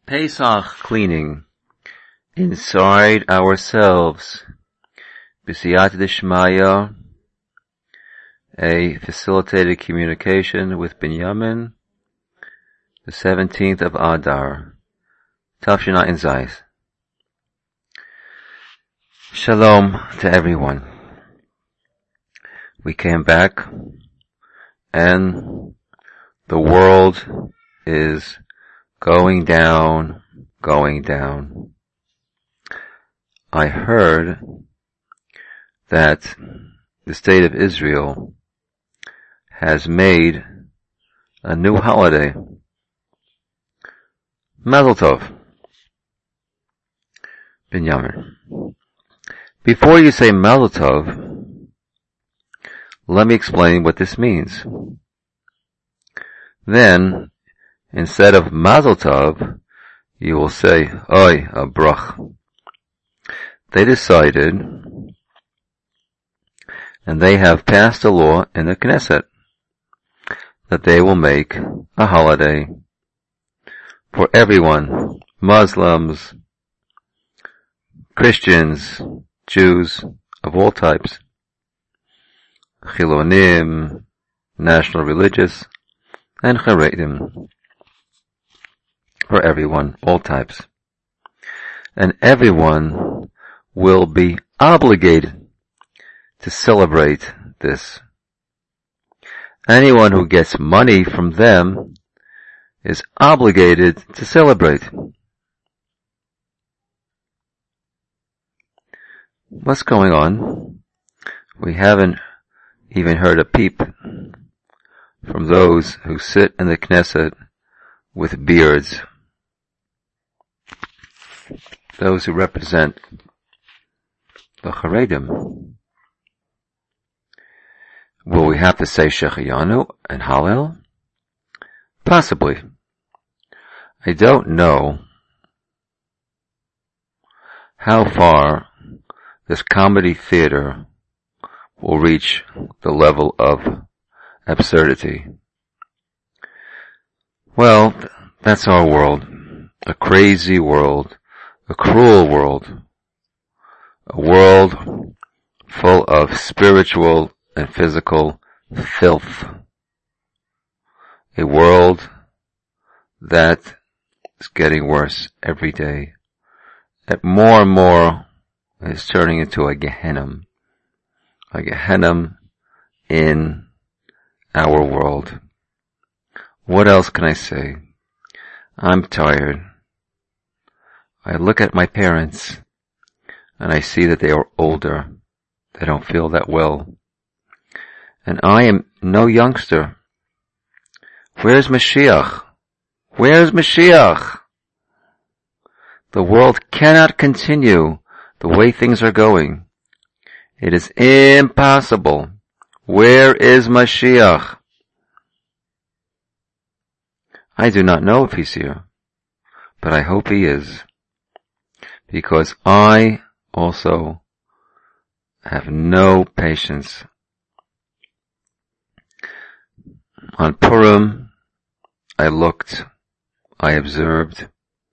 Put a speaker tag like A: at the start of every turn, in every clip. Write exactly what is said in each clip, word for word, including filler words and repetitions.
A: Pesach cleaning inside ourselves. B'siyata d'shmaya, a facilitated communication with Binyamin, the seventeenth of Adar, Tafshin Ayin Zayis. Shalom to everyone. We came back, and the world is going down, going down. I heard that the state of Israel has made a new holiday. Mazel Tov. Binyamin. Before you say Mazel Tov, let me explain what this means. Then, instead of Mazel Tov, you will say, Oy, a brach. They decided, and they have passed a law in the Knesset, that they will make a holiday for everyone, Muslims, Christians, Jews of all types, Chilonim, national religious, and Charedim, for everyone, all types. And everyone will be obligated to celebrate this. Anyone who gets money from them is obligated to celebrate. What's going on? We haven't even heard a peep from those who sit in the Knesset with beards. Those who represent the Charedim. Will we have to say Shechayanu and Hallel? Possibly. I don't know how far this comedy theater will reach the level of absurdity. Well, that's our world. A crazy world. A cruel world. A world full of spiritual and physical filth. A world that is getting worse every day. That more and more is turning into a Gehenna. A Gehenna in our world. What else can I say? I'm tired. I look at my parents and I see that they are older. They don't feel that well. And I am no youngster. Where's Mashiach? Where's Mashiach? The world cannot continue the way things are going. It is impossible. Where is Mashiach? I do not know if he's here, but I hope he is, because I also have no patience. On Purim, I looked, I observed.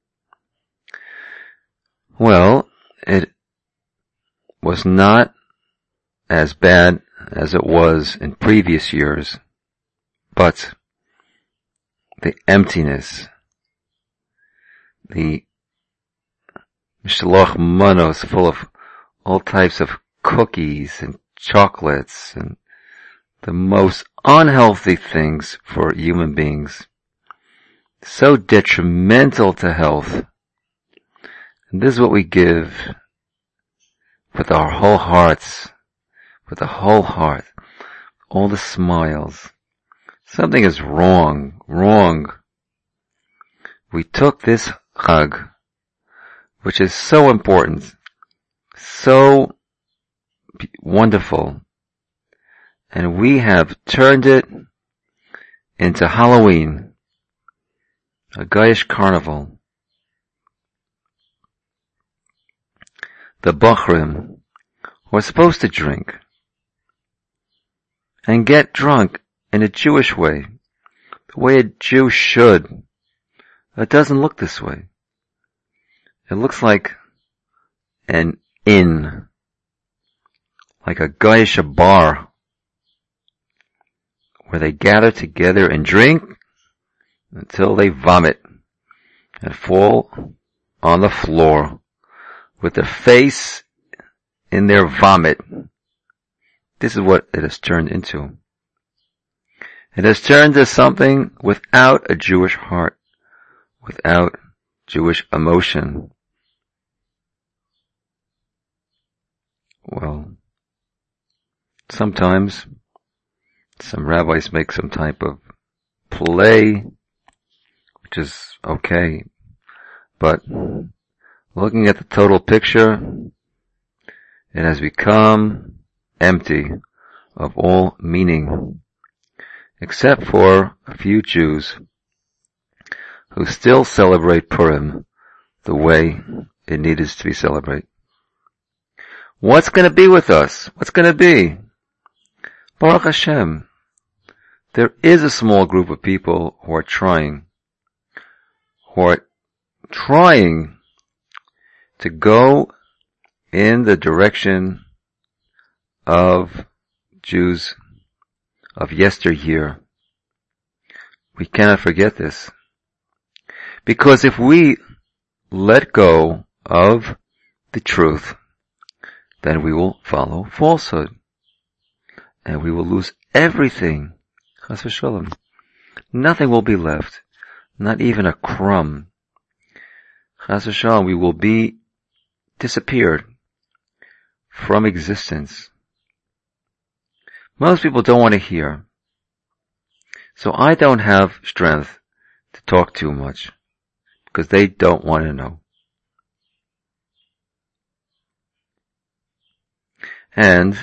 A: Well, it was not as bad as it was in previous years, but the emptiness, the mishloach manos full of all types of cookies and chocolates and the most unhealthy things for human beings, so detrimental to health. And this is what we give with our whole hearts, with the whole heart, all the smiles. Something is wrong, wrong. We took this Chag, which is so important, so wonderful, and we have turned it into Halloween, a Goyish carnival. The Bachrim who are supposed to drink and get drunk in a Jewish way, the way a Jew should. It doesn't look this way. It looks like an inn, like a geisha bar, where they gather together and drink until they vomit and fall on the floor with their face in their vomit. This is what it has turned into. It has turned to something without a Jewish heart, without Jewish emotion. Well, sometimes some rabbis make some type of play, which is okay, but looking at the total picture, it has become empty of all meaning, except for a few Jews who still celebrate Purim the way it needed to be celebrated. What's going to be with us? What's going to be? Baruch Hashem, there is a small group of people who are trying, who are trying to go in the direction of Jews of yesteryear. We cannot forget this. Because if we let go of the truth, then we will follow falsehood. And we will lose everything. Chas v'sholom. Nothing will be left. Not even a crumb. Chas v'sholom, we will be disappeared from existence. Most people don't want to hear. So I don't have strength to talk too much, because they don't want to know. And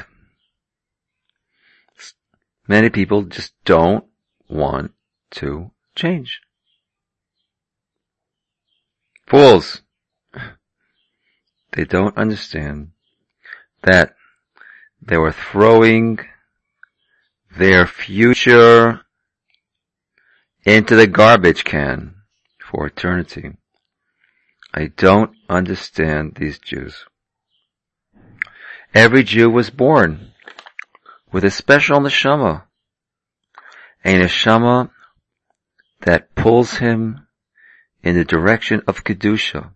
A: many people just don't want to change. Fools. They don't understand that they were throwing their future into the garbage can for eternity. I don't understand these Jews. Every Jew was born with a special neshama, a neshama that pulls him in the direction of Kedusha,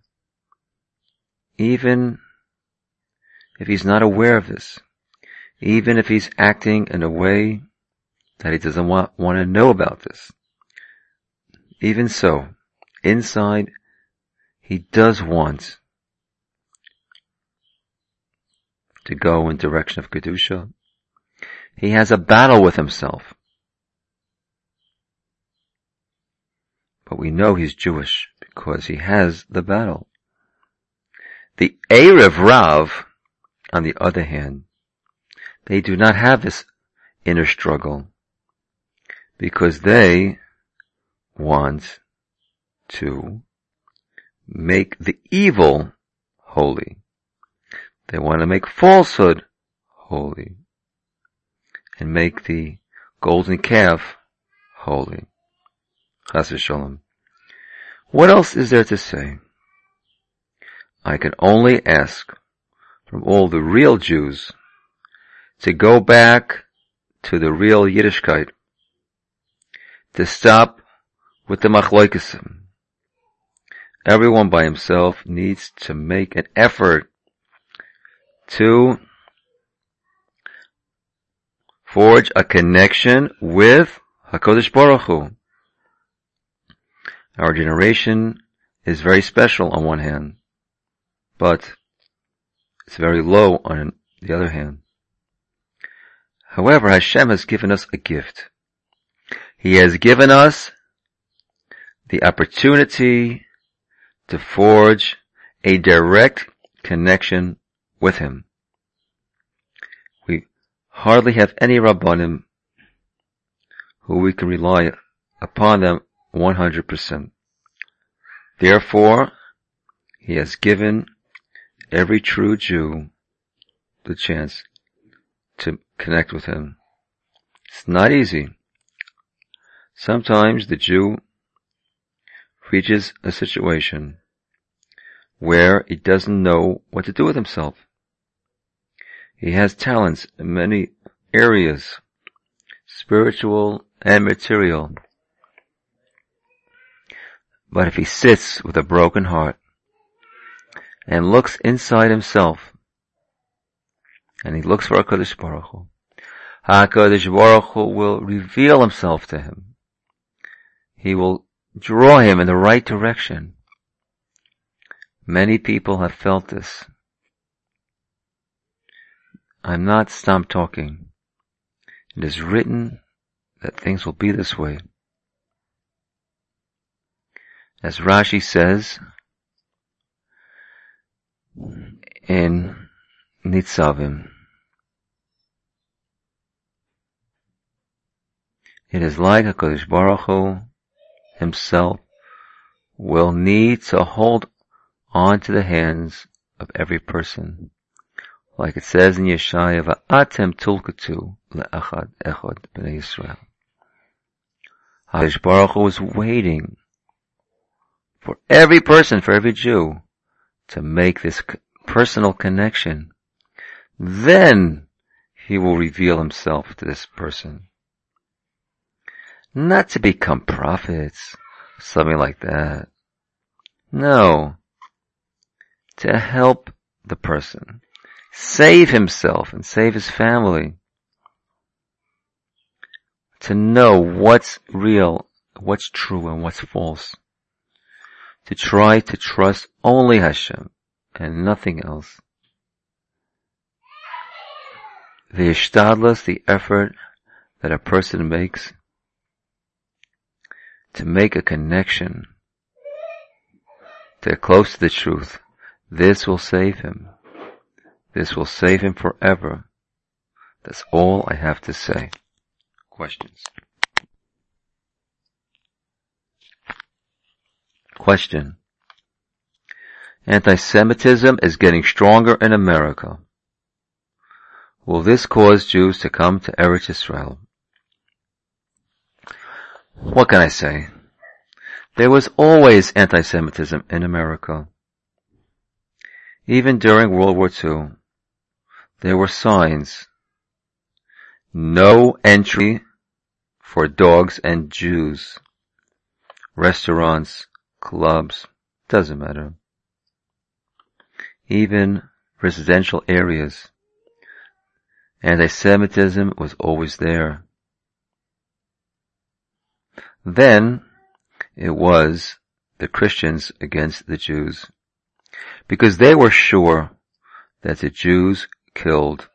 A: even if he's not aware of this, even if he's acting in a way that he doesn't want, want to know about this. Even so, inside, he does want to go in direction of Kedusha. He has a battle with himself. But we know he's Jewish because he has the battle. The Erev Rav, on the other hand, they do not have this inner struggle because they want to make the evil holy. They want to make falsehood holy and make the golden calf holy. Chas v'sholom. What else is there to say? I can only ask from all the real Jews to go back to the real Yiddishkeit, to stop with the machloikesim. Everyone by himself needs to make an effort to forge a connection with HaKadosh Baruch Hu. Our generation is very special on one hand, but it's very low on the other hand. However, Hashem has given us a gift. He has given us the opportunity to forge a direct connection with Him. We hardly have any Rabbanim who we can rely upon them one hundred percent. Therefore, He has given every true Jew the chance to connect with Him. It's not easy. Sometimes the Jew reaches a situation where he doesn't know what to do with himself. He has talents in many areas, spiritual and material. But if he sits with a broken heart and looks inside himself, and he looks for HaKadosh Baruch Hu, HaKadosh Baruch Hu will reveal himself to him. He will draw him in the right direction. Many people have felt this. I'm not stop talking. It is written that things will be this way. As Rashi says in Nitzavim, it is like HaKadosh Baruch Hu himself will need to hold on to the hands of every person. Like it says in Yeshaya, Va'atem tulkatu le'achad echad b'nei Yisrael. HaKadosh Baruch Hu is waiting for every person, for every Jew, to make this personal connection. Then he will reveal himself to this person. Not to become prophets, something like that. No. To help the person save himself and save his family. To know what's real, what's true, and what's false. To try to trust only Hashem and nothing else. The ishtadlus, the effort that a person makes to make a connection, to get close to the truth, this will save him. This will save him forever. That's all I have to say. Questions? Question. Anti-Semitism is getting stronger in America. Will this cause Jews to come to Eretz Yisrael? What can I say? There was always anti-Semitism in America. Even during World War Two, there were signs. No entry for dogs and Jews. Restaurants, clubs, doesn't matter. Even residential areas. Anti-Semitism was always there. Then, it was the Christians against the Jews. Because they were sure that the Jews killed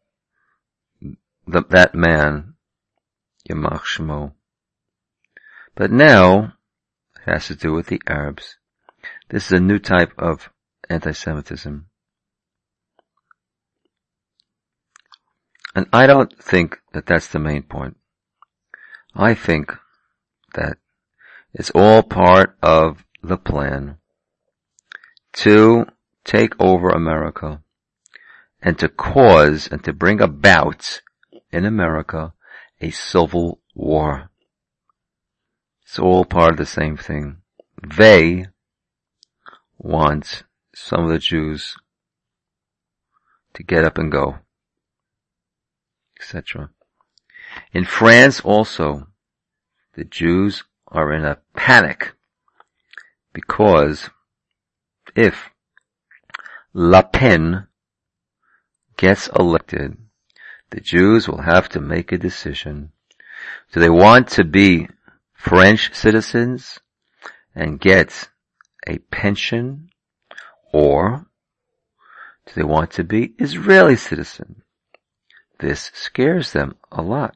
A: the, that man, Yamach Shmo. But now, it has to do with the Arabs. This is a new type of anti-Semitism. And I don't think that that's the main point. I think that it's all part of the plan to take over America and to cause and to bring about in America a civil war. It's all part of the same thing. They want some of the Jews to get up and go, et cetera. In France also, the Jews are in a panic because if Le Pen gets elected, the Jews will have to make a decision. Do they want to be French citizens and get a pension, or do they want to be Israeli citizens? This scares them a lot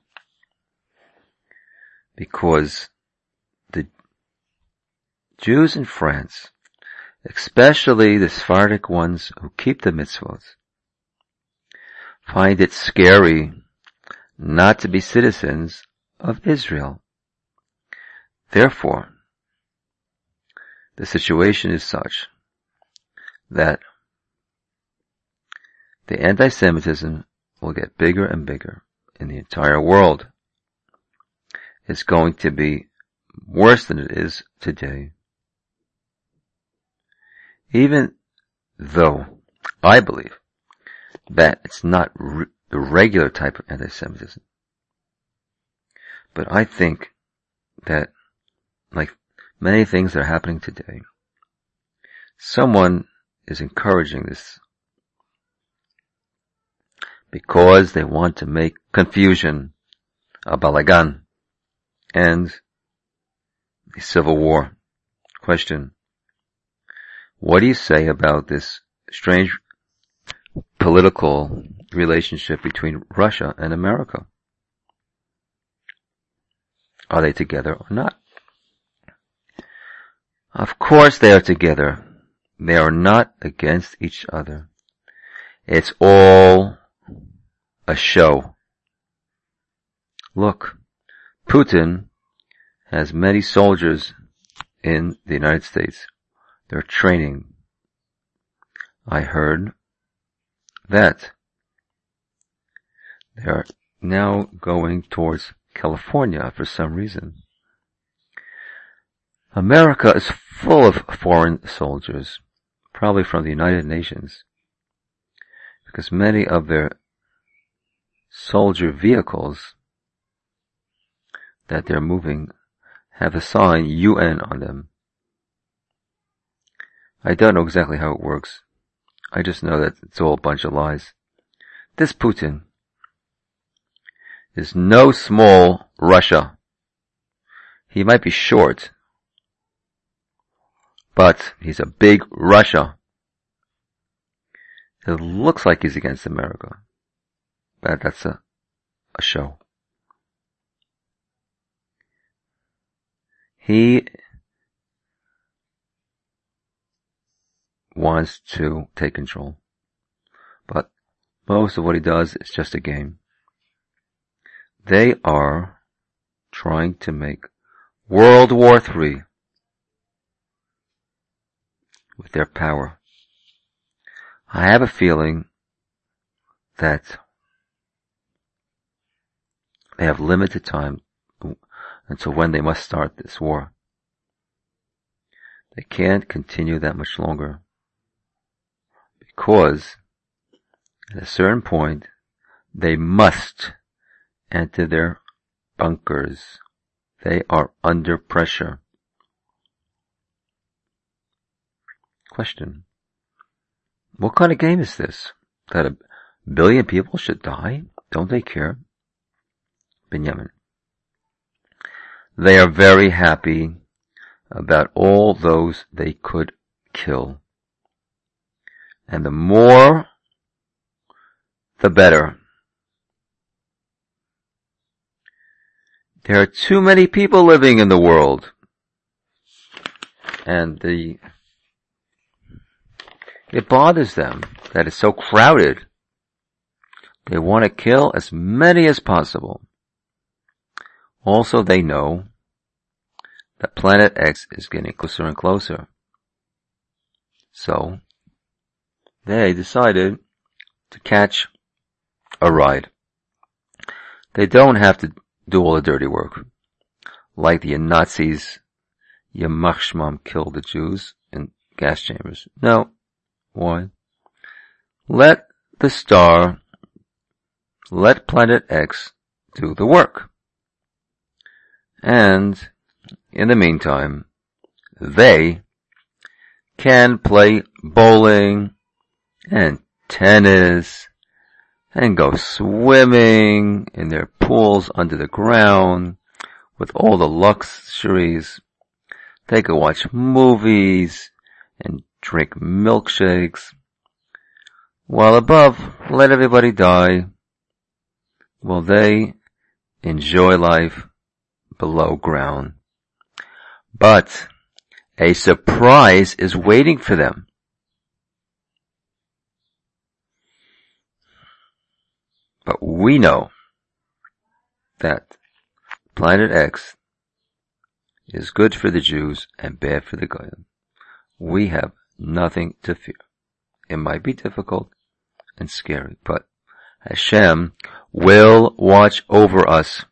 A: because the Jews in France, especially the Sephardic ones who keep the mitzvot, find it scary not to be citizens of Israel. Therefore, the situation is such that the anti-Semitism will get bigger and bigger in the entire world. It's going to be worse than it is today. Even though I believe that it's not re- the regular type of anti-Semitism. But I think that, like many things that are happening today, someone is encouraging this because they want to make confusion, a balagan, and the civil war. Question: what do you say about this strange political relationship between Russia and America? Are they together or not? Of course they are together. They are not against each other. It's all a show. Look, Putin has many soldiers in the United States. They're training. I heard that they're now going towards California for some reason. America is full of foreign soldiers, probably from the United Nations, because many of their soldier vehicles that they're moving have a sign U N on them. I don't know exactly how it works. I just know that it's all a bunch of lies. This Putin is no small Russia. He might be short, but he's a big Russia. It looks like he's against America, but that's a, a show. He wants to take control, but most of what he does is just a game. They are trying to make World War Three with their power. I have a feeling that they have limited time until when they must start this war. They can't continue that much longer, because at a certain point they must enter their bunkers. They are under pressure. Question: what kind of game is this? That a billion people should die? Don't they care? Benjamin: they are very happy about all those they could kill. And the more, the better. There are too many people living in the world. And the, it bothers them that it's so crowded. They want to kill as many as possible. Also, they know that Planet X is getting closer and closer. So, they decided to catch a ride. They don't have to do all the dirty work. Like the Nazis, Yamach Shmam killed the Jews in gas chambers. No. Why? Let the star, let Planet X do the work. And, in the meantime, they can play bowling and tennis and go swimming in their pools under the ground with all the luxuries. They can watch movies and drink milkshakes. While above, let everybody die. While they enjoy life below ground. But a surprise is waiting for them. But we know that Planet X is good for the Jews and bad for the Goyim. We have nothing to fear. It might be difficult and scary, but Hashem will watch over us.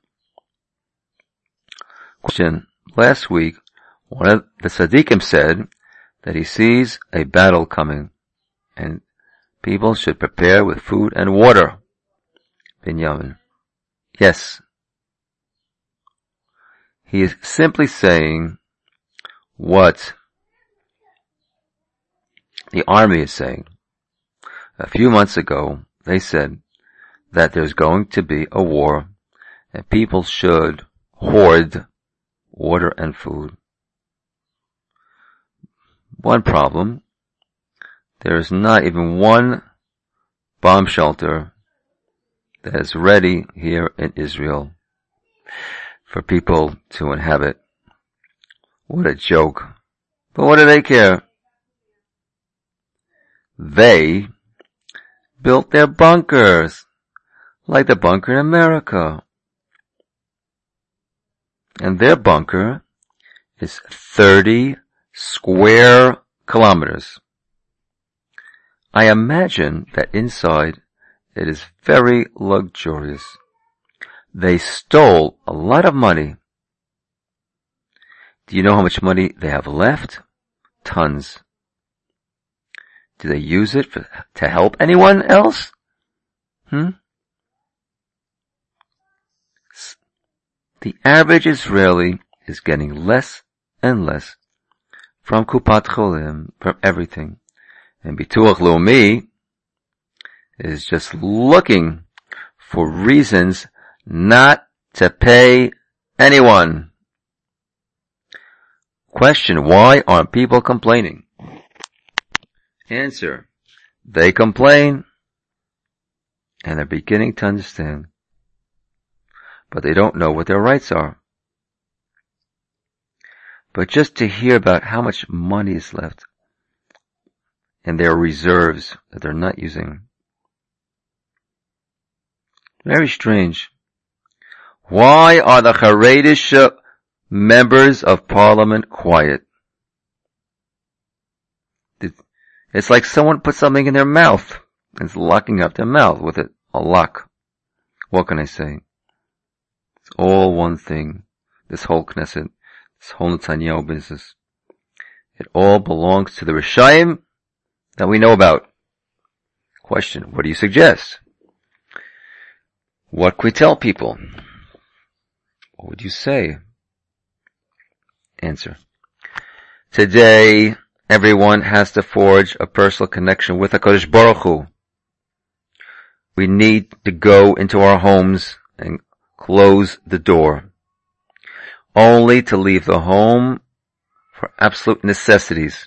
A: Question: last week, one of the tzaddikim said that he sees a battle coming. and people should prepare with food and water. Binyamin. Yes. He is simply saying what the army is saying. A few months ago, they said that there's going to be a war and people should hoard water and food. One problem, there is not even one bomb shelter that is ready here in Israel for people to inhabit. What a joke. But what do they care? They built their bunkers, like the bunker in America. And their bunker is thirty square kilometers. I imagine that inside it is very luxurious. They stole a lot of money. Do you know how much money they have left? Tons. Do they use it for, to help anyone else? Hmm? The average Israeli is getting less and less from Kupat Cholim, from everything. And Bituach Leumi is just looking for reasons not to pay anyone. Question, why aren't people complaining? Answer, they complain and they're beginning to understand, but they don't know what their rights are. But just to hear about how much money is left and their reserves that they're not using. Very strange. Why are the Haredish members of parliament quiet? It's like someone put something in their mouth and is locking up their mouth with it, a lock. What can I say? It's all one thing. This whole Knesset, this whole Netanyahu business. It all belongs to the Rishayim that we know about. Question, what do you suggest? What could we tell people? What would you say? Answer. Today, everyone has to forge a personal connection with HaKadosh Baruch Hu. We need to go into our homes and close the door. Only to leave the home for absolute necessities.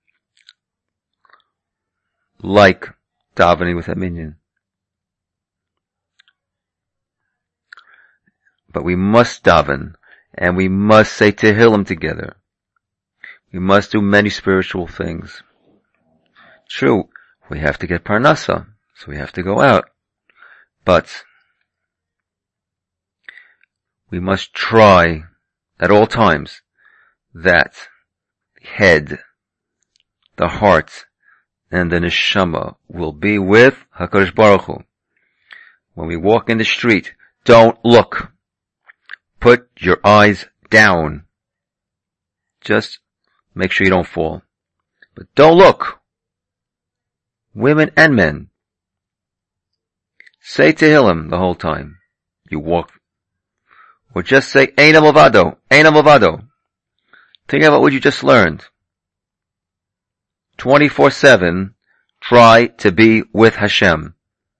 A: Like davening with a minyan. But we must daven, and we must say Tehillim together. We must do many spiritual things. True, we have to get parnasa, so we have to go out. But we must try at all times that the head, the heart, and the neshama will be with HaKadosh Baruch Hu. When we walk in the street, don't look. Put your eyes down. Just make sure you don't fall. But don't look. Women and men. Say Tehillim the whole time you walk. Or just say Eina Movado, Eina Movado. Think about what you just learned. twenty-four seven, try to be with Hashem.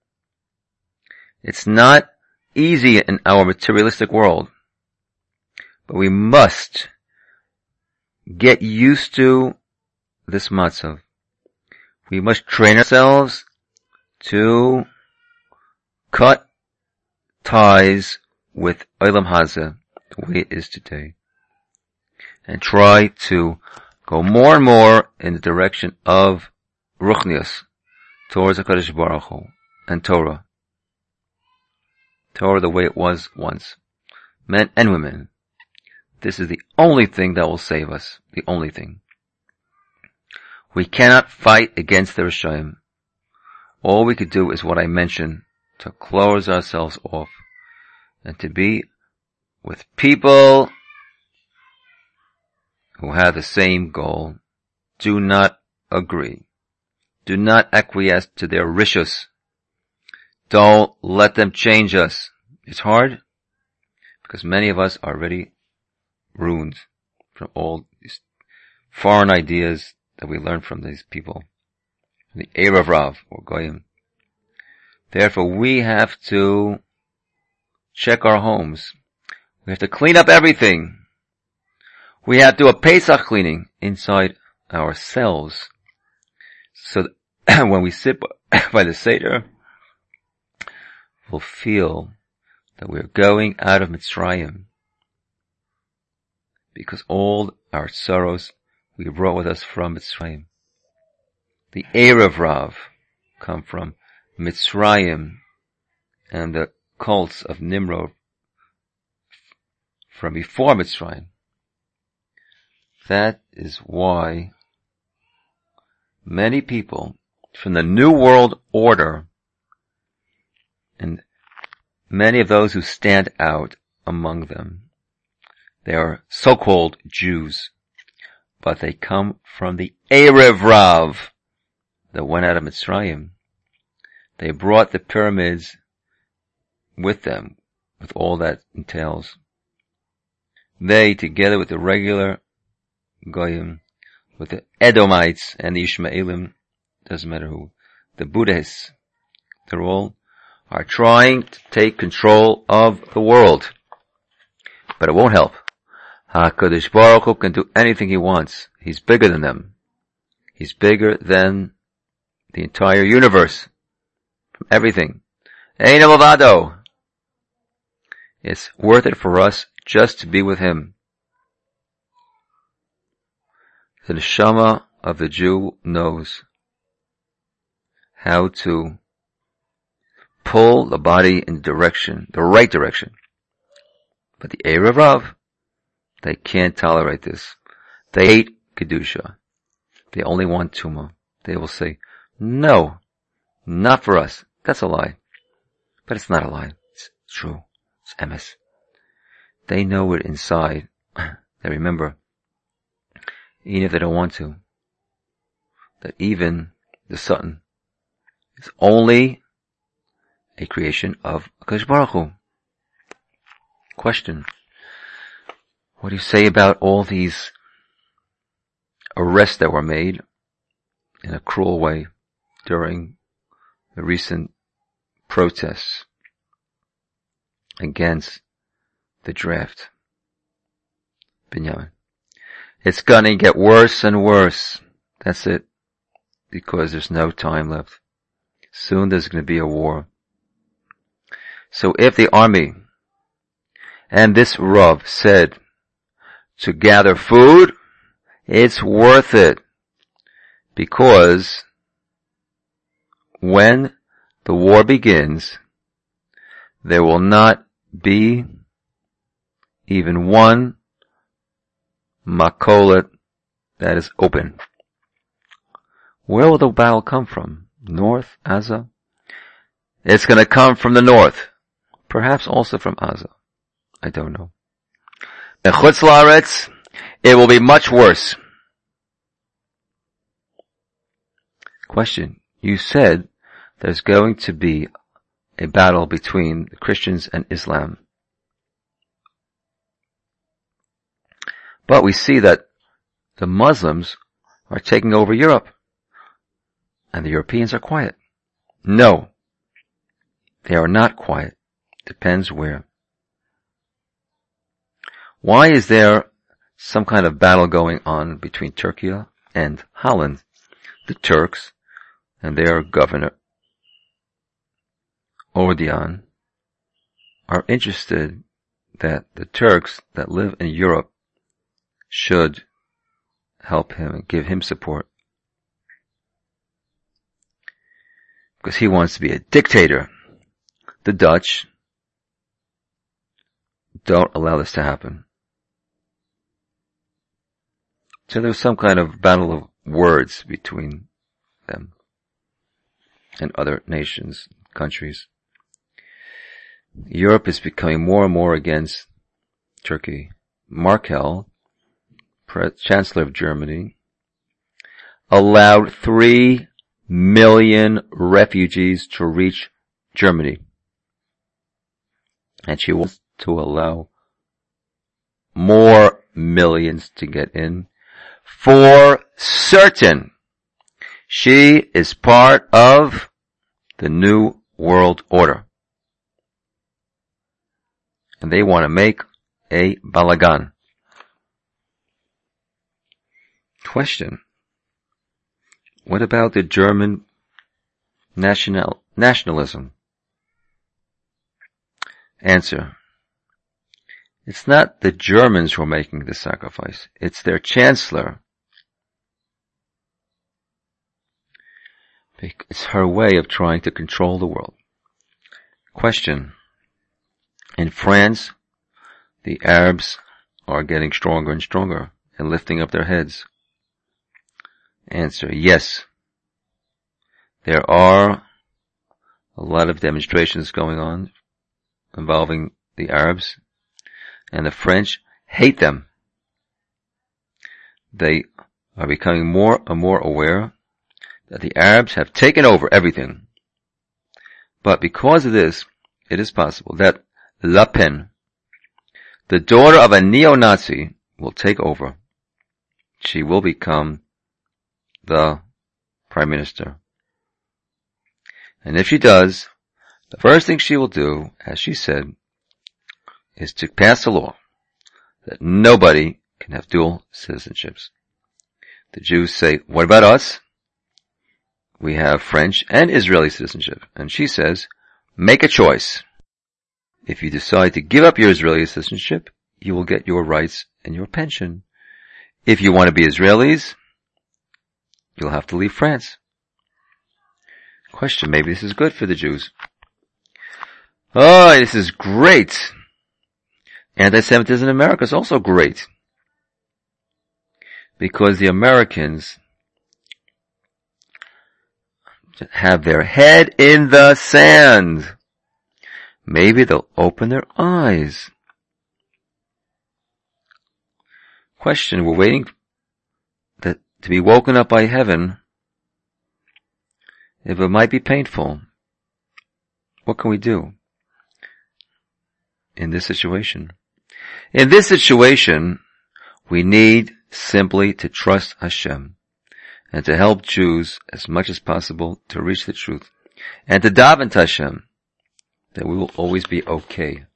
A: It's not easy in our materialistic world. But we must get used to this matzav. We must train ourselves to cut ties with Olam Hazeh, the way it is today. And try to go more and more in the direction of Ruchnius, towards HaKadosh Baruch Hu, and Torah. Torah the way it was once. Men and women. This is the only thing that will save us. The only thing. We cannot fight against the Rishayim. All we could do is what I mentioned, to close ourselves off and to be with people who have the same goal. Do not agree. Do not acquiesce to their rishus. Don't let them change us. It's hard because many of us are already ruined from all these foreign ideas that we learn from these people. The Erev Rav or Goyim. Therefore, we have to check our homes. We have to clean up everything. We have to do a Pesach cleaning inside ourselves. So that when we sit by the Seder, we'll feel that we're going out of Mitzrayim. Because all our sorrows we brought with us from Mitzrayim. The Erev Rav come from Mitzrayim and the cults of Nimrod from before Mitzrayim. That is why many people from the New World Order and many of those who stand out among them, they are so-called Jews, but they come from the Erev Rav that went out of Mitzrayim. They brought the pyramids with them, with all that entails. They, together with the regular Goyim, with the Edomites and the Ishmaelim, doesn't matter who, the Buddhists, they're all are trying to take control of the world. But it won't help. HaKadosh Baruch Hu can do anything he wants. He's bigger than them. He's bigger than the entire universe. From everything. Ein Avado. It's worth it for us just to be with him. The neshama of the Jew knows how to pull the body in the direction, the right direction. But the Erev Rav, they can't tolerate this. They hate Kedusha. They only want Tumah. They will say, no, not for us. That's a lie. But it's not a lie. It's true. It's emes. They know it inside. They remember, even if they don't want to, that even the Satan is only a creation of HaKadosh Baruch Hu. Question. What do you say about all these arrests that were made in a cruel way during the recent protests against the draft? Binyamin. It's gonna get worse and worse. That's it. Because there's no time left. Soon there's gonna be a war. So if the army and this Rav said to gather food, it's worth it. Because when the war begins, there will not be even one makolet that is open. Where will the battle come from? North, Gaza? It's going to come from the north. Perhaps also from Gaza. I don't know. In Chutz La'aretz, it will be much worse. Question. You said there's going to be a battle between the Christians and Islam. But we see that the Muslims are taking over Europe. And the Europeans are quiet. No. They are not quiet. Depends where. Why is there some kind of battle going on between Turkey and Holland? The Turks and their governor, Erdogan, are interested that the Turks that live in Europe should help him and give him support. Because he wants to be a dictator. The Dutch don't allow this to happen. So there's some kind of battle of words between them and other nations, countries. Europe is becoming more and more against Turkey. Merkel, Chancellor of Germany, allowed three million refugees to reach Germany. And she wants to allow more millions to get in. For certain, she is part of the New World Order. And they want to make a balagan. Question. What about the German national nationalism? Answer. It's not the Germans who are making the sacrifice. It's their chancellor. It's her way of trying to control the world. Question. In France, the Arabs are getting stronger and stronger and lifting up their heads. Answer. Yes. There are a lot of demonstrations going on involving the Arabs, and the French hate them. They are becoming more and more aware that the Arabs have taken over everything. But because of this, it is possible that Le Pen, the daughter of a neo-Nazi, will take over. She will become the Prime Minister. And if she does, the first thing she will do, as she said, is to pass a law that nobody can have dual citizenships. The Jews say, what about us? We have French and Israeli citizenship. And she says, make a choice. If you decide to give up your Israeli citizenship, you will get your rights and your pension. If you want to be Israelis, you'll have to leave France. Question, maybe this is good for the Jews. Oh, this is great. Anti-Semitism in America is also great. Because the Americans have their head in the sand. Maybe they'll open their eyes. Question, we're waiting that, to be woken up by heaven. If it might be painful, what can we do in this situation? In this situation, we need simply to trust Hashem and to help Jews as much as possible to reach the truth and to daven to Hashem that we will always be okay.